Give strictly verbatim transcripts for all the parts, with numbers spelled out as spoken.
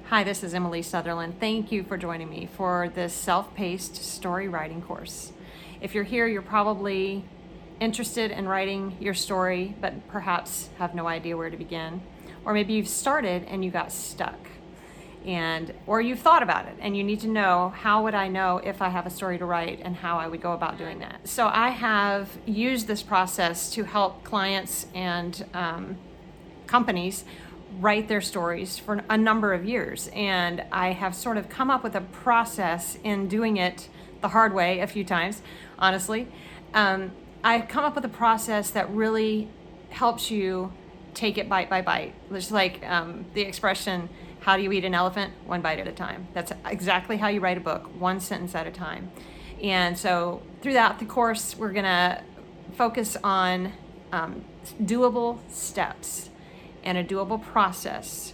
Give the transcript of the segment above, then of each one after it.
Hi, this is Emily Sutherland. Thank you for joining me for this self-paced story writing course. If you're here, you're probably interested in writing your story, but perhaps have no idea where to begin. Or maybe you've started and you got stuck. And or you've thought about it and you need to know, how would I know if I have a story to write and how I would go about doing that. So I have used this process to help clients and um, companies write their stories for a number of years. And I have sort of come up with a process in doing it the hard way a few times, honestly. Um, I've come up with a process that really helps you take it bite by bite. Just like um, the expression, how do you eat an elephant? One bite at a time. That's exactly how you write a book, one sentence at a time. And so throughout the course, we're gonna focus on um, doable steps and a doable process.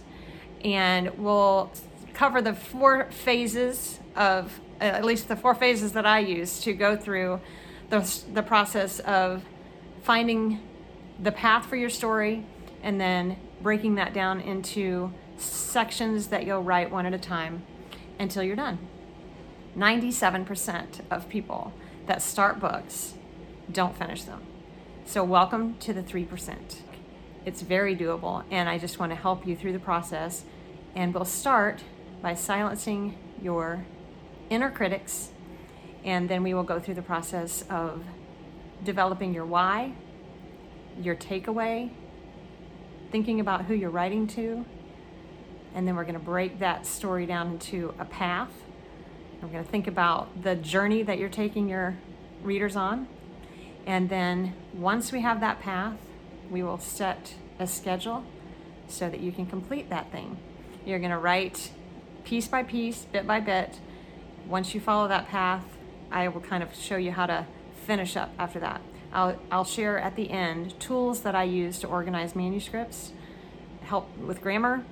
And we'll cover the four phases of, uh, at least the four phases that I use to go through the, the process of finding the path for your story and then breaking that down into sections that you'll write one at a time until you're done. ninety-seven percent of people that start books don't finish them. So welcome to the three percent. It's very doable, and I just want to help you through the process. And we'll start by silencing your inner critics, and then we will go through the process of developing your why, your takeaway, thinking about who you're writing to, and then we're going to break that story down into a path. We're going to think about the journey that you're taking your readers on, and then once we have that path, we will set a schedule so that you can complete that thing. You're going to write piece by piece, bit by bit. Once you follow that path, I will kind of show you how to finish up after that. I'll, I'll share at the end tools that I use to organize manuscripts, help with grammar,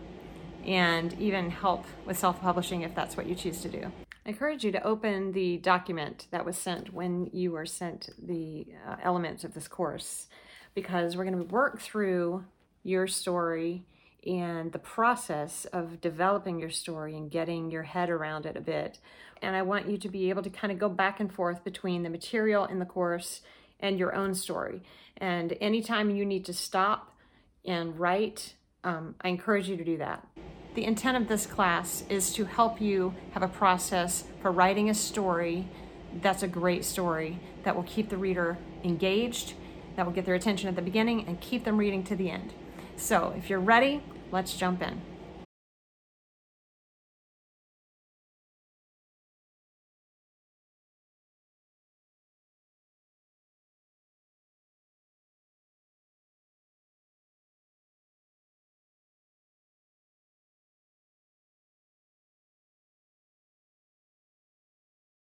and even help with self-publishing if that's what you choose to do. I encourage you to open the document that was sent when you were sent the uh, elements of this course, because we're going to work through your story and the process of developing your story and getting your head around it a bit. And I want you to be able to kind of go back and forth between the material in the course and your own story. And anytime you need to stop and write, um, I encourage you to do that. The intent of this class is to help you have a process for writing a story that's a great story that will keep the reader engaged, that will get their attention at the beginning and keep them reading to the end. So if you're ready, let's jump in.